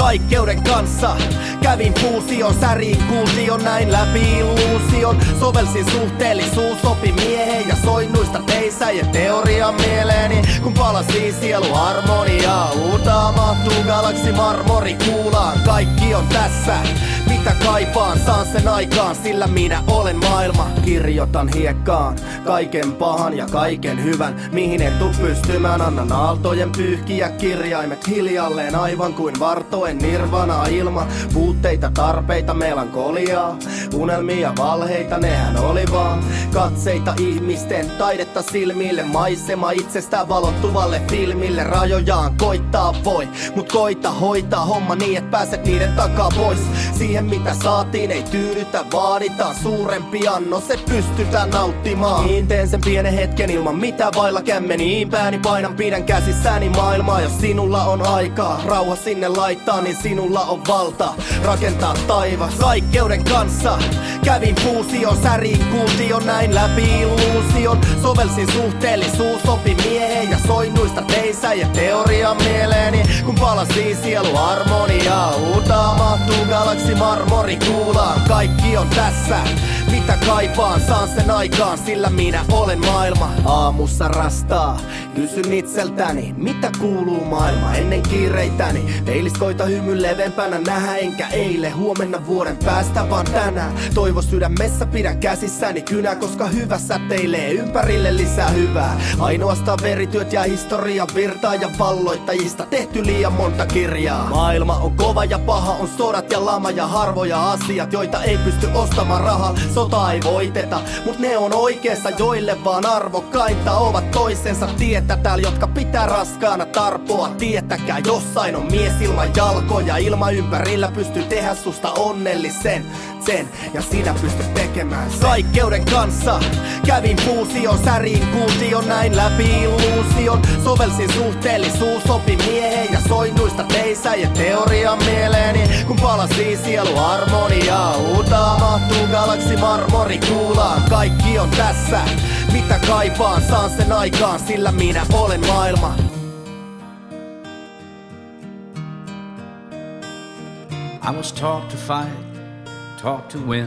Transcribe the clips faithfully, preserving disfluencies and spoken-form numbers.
Kaikkeuden kanssa kävin fuusion, säriin kuution, näin läpi illuusion. Sovelsin suhteellisuus, sopi mieheen ja soinnuista teisäjien teorian mieleeni. Kun palasi sielu harmoniaa, uutta mahtuu galaksi marmori kuulaan. Kaikki on tässä, mitä kaipaan, saan sen aikaan, sillä minä olen maailma. Kirjoitan hiekkaan kaiken pahan ja kaiken hyvän, mihin en tuu pystymään. Annan aaltojen pyyhkiä kirjaimet hiljalleen, aivan kuin vartoen nirvana ilma. Puutteita, tarpeita, melankoliaa, unelmia, valheita, nehän oli vaan katseita ihmisten, taidetta silmille, maisema itsestään valottuvalle filmille. Rajojaan koittaa voi, mut koita hoitaa homma niin, et pääset niiden takaa pois. Siihen mitä saatiin ei tyydytä, vaaditaan suurempi annos, et pystytään nauttimaan. Niin teen sen pienen hetken ilman mitä vailla kämmeniin pääni painan, pidän käsissäni maailmaa. Jos sinulla on aikaa rauha sinne laittaa, niin sinulla on valta rakentaa taivas. Kaikkeuden kanssa kävin fuusion, säriin kuution, näin läpi illuusion. Sovelsin suhteellisuus, sopi mieheen ja soinnuista teisäjien teorian mieleeni. Kun palasi sielu harmoniaa, uutta mahtuu galaksi marmori kuulaan. Kaikki on tässä, mitä kaipaan, saan sen aikaan, sillä minä olen maailma. Aamussa rastaa, kysyn itseltäni, mitä kuuluu maailma ennen kiireitäni. Peilistä koita hymyn levempänä nähdä, enkä eile, huomenna vuoden päästä vaan tänään. Toivo sydämessä pidän käsissäni kynä, koska hyvä säteilee ympärille lisää hyvää. Ainoastaan verityöt ja historian virtaa ja valloittajista tehty liian monta kirjaa. Maailma on kova ja paha, on sodat ja lama ja harvoja asiat, joita ei pysty ostamaan rahalla. Sota ei voiteta, mut ne on oikeassa, joille vaan arvokkainta ovat toisensa tietä täällä, jotka pitää raskaana tarpoa. Tietäkää, jossain on mies ilman jalkoja, ilma ympärillä pystyy tehdä susta onnellisen. Sen ja sinä pystyt tekemään sen. Kaikkeuden kanssa kävin fuusion, säriin kuution, näin läpi illuusion. Sovelsin suhteellisuus, sopi mieheen ja soinnuista teisäjien teorian mieleeni. Kun palasi sielu harmoniaa, uutta mahtuu galaksi marmori kuulaan. Kaikki on tässä, mitä kaipaan, saan sen aikaan, sillä minä olen maailma. I was taught to fight, taught to win.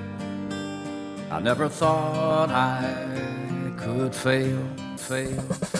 I never thought I could fail, fail.